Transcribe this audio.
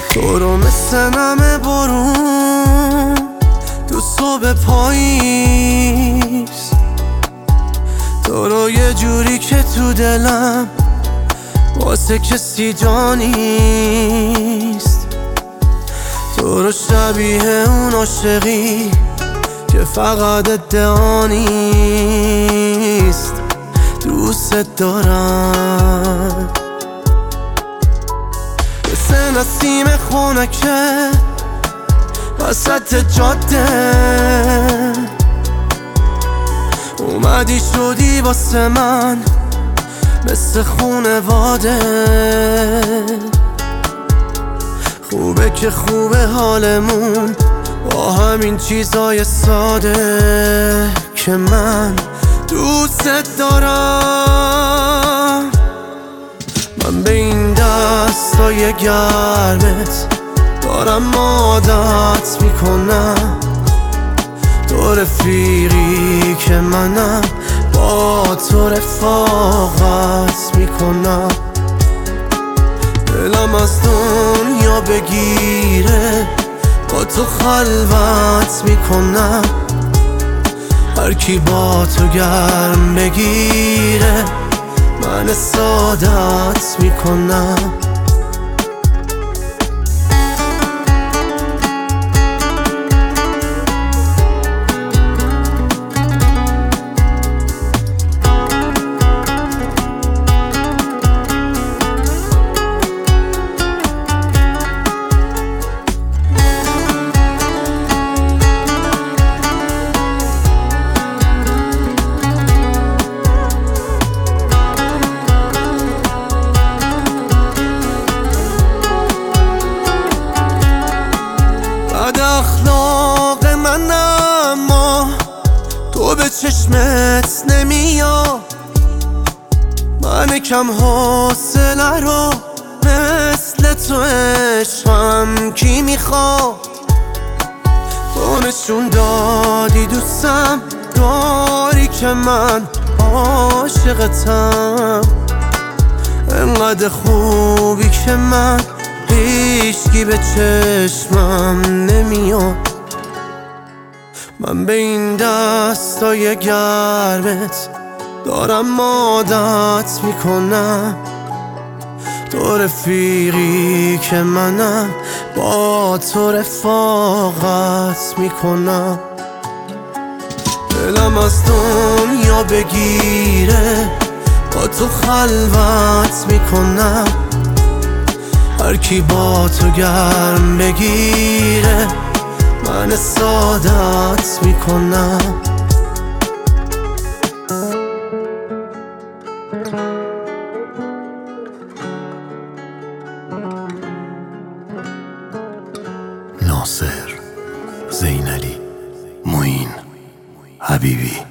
تو رو مثل نم بارون تو صبح پاییز، تو رو یه جوری که تو دلم واسه کسی جا نیست. تو رو شبیه اون عاشقی که فقط ادعا نیست. دوست دارم مثل نسیم خونکه وسط جاده، اومدی شدی واسه من مثل خونواده. خوبه که خوبه حالمون با همین چیزای ساده که من دوست دارم. من به این دستای گرمت دارم عادت میکنم. تو رفیقی که منم با تو رفاقت میکنم. دلم از دنیا بگیره با تو خلوت میکنم. هر کی با تو گرم بگیره من سعادت میکنم. اخلاق من اما تو به چشمت نمیاد. من کم حوصله رو مثل تو عشقم کی میخواد. تو نشون دادی دوستم داری که من عاشقتم. انقدر خوبی که من هیچکی به چشمم نمیاد. من به این دستای گرمت دارم عادت میکنم. تو رفیقی که منم با تو رفاقت میکنم. دلم از دنیا بگیره با تو خلوت میکنم. هر کی با تو گرم بگیره من سعادت میکنم. ناصر، زینالی، معین، حبیبی.